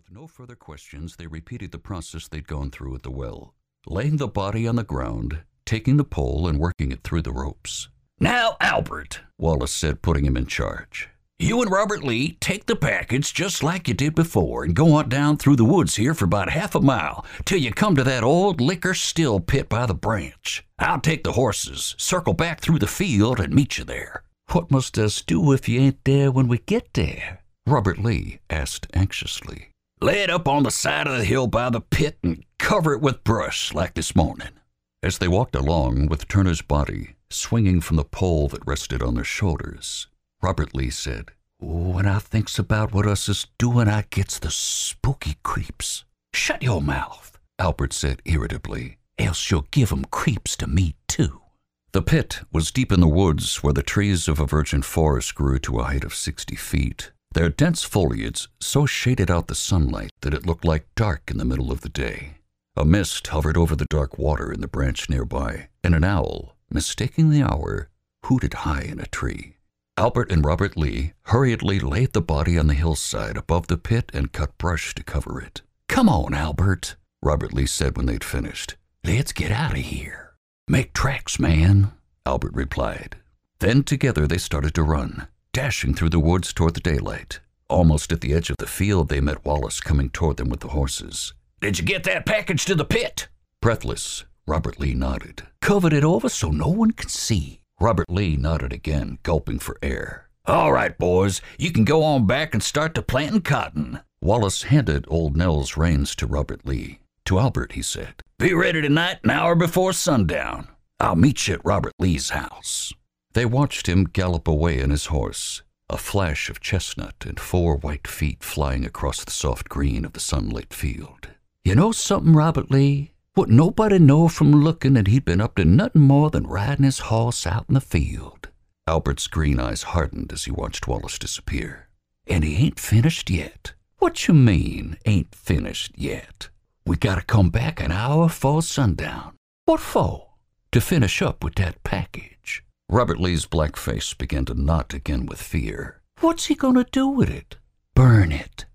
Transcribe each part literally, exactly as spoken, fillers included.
With no further questions, they repeated the process they'd gone through at the well, laying the body on the ground, taking the pole and working it through the ropes. "Now, Albert," Wallace said, putting him in charge. "You and Robert Lee take the package just like you did before and go on down through the woods here for about half a mile till you come to that old liquor still pit by the branch. I'll take the horses, circle back through the field, and meet you there." "What must us do if you ain't there when we get there?" Robert Lee asked anxiously. "Lay it up on the side of the hill by the pit and cover it with brush like this morning." As they walked along with Turner's body swinging from the pole that rested on their shoulders, Robert Lee said, "When I thinks about what us is doing, I gets the spooky creeps." "Shut your mouth," Albert said irritably, "else you'll give 'em creeps to me too." The pit was deep in the woods where the trees of a virgin forest grew to a height of sixty feet. Their dense foliage so shaded out the sunlight that it looked like dark in the middle of the day. A mist hovered over the dark water in the branch nearby, and an owl, mistaking the hour, hooted high in a tree. Albert and Robert Lee hurriedly laid the body on the hillside above the pit and cut brush to cover it. "Come on, Albert," Robert Lee said when they'd finished. "Let's get out of here." "Make tracks, man," Albert replied. Then together they started to run, dashing through the woods toward the daylight. Almost at the edge of the field, they met Wallace coming toward them with the horses. "Did you get that package to the pit?" Breathless, Robert Lee nodded. "Covered it over so no one can see." Robert Lee nodded again, gulping for air. "All right, boys, you can go on back and start to planting cotton." Wallace handed Old Nell's reins to Robert Lee. To Albert, he said, "Be ready tonight an hour before sundown. I'll meet you at Robert Lee's house." They watched him gallop away on his horse, a flash of chestnut and four white feet flying across the soft green of the sunlit field. "You know something, Robert Lee? Wouldn't nobody know from looking that he'd been up to nothing more than riding his horse out in the field." Albert's green eyes hardened as he watched Wallace disappear. "And he ain't finished yet." "What you mean, ain't finished yet?" "We gotta come back an hour before sundown." "What for?" "To finish up with that package." Robert Lee's black face began to knot again with fear. "What's he gonna do with it?" "Burn it."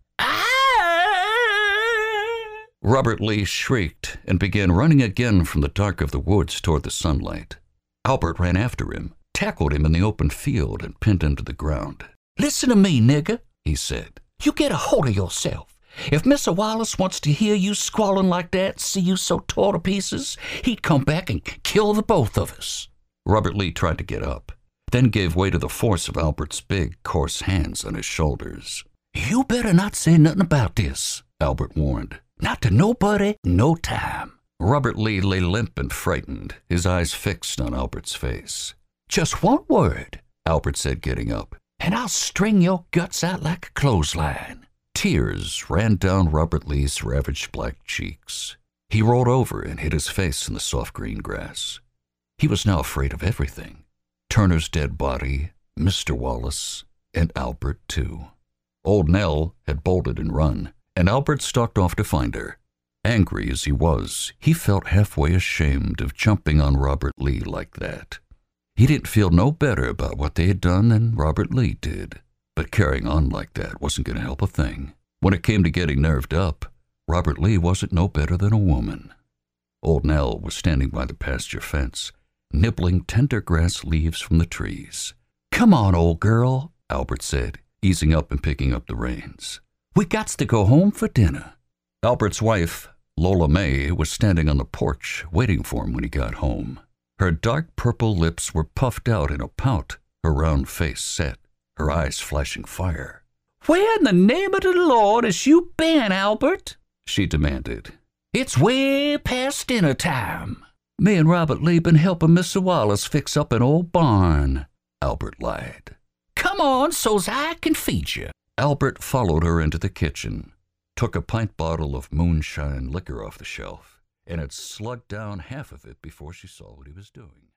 Robert Lee shrieked and began running again from the dark of the woods toward the sunlight. Albert ran after him, tackled him in the open field, and pinned him to the ground. "Listen to me, nigger," he said. "You get a hold of yourself. If Mister Wallace wants to hear you squalling like that and see you so tore to pieces, he'd come back and kill the both of us." Robert Lee tried to get up, then gave way to the force of Albert's big, coarse hands on his shoulders. "You better not say nothing about this," Albert warned. "Not to nobody, no time." Robert Lee lay limp and frightened, his eyes fixed on Albert's face. "Just one word," Albert said, getting up, "and I'll string your guts out like a clothesline." Tears ran down Robert Lee's ravaged black cheeks. He rolled over and hid his face in the soft green grass. He was now afraid of everything. Turner's dead body, Mister Wallace, and Albert, too. Old Nell had bolted and run, and Albert stalked off to find her. Angry as he was, he felt halfway ashamed of jumping on Robert Lee like that. He didn't feel no better about what they had done than Robert Lee did, but carrying on like that wasn't going to help a thing. When it came to getting nerved up, Robert Lee wasn't no better than a woman. Old Nell was standing by the pasture fence, nibbling tender grass leaves from the trees. "Come on, old girl," Albert said, easing up and picking up the reins. "We gots to go home for dinner." Albert's wife, Lola May, was standing on the porch waiting for him when he got home. Her dark purple lips were puffed out in a pout, her round face set, her eyes flashing fire. "Where in the name of the Lord has you been, Albert?" she demanded. "It's way past dinner time." "Me and Robert Lee been helping Mister Wallace fix up an old barn," Albert lied. "Come on so's I can feed you." Albert followed her into the kitchen, took a pint bottle of moonshine liquor off the shelf, and had slugged down half of it before she saw what he was doing.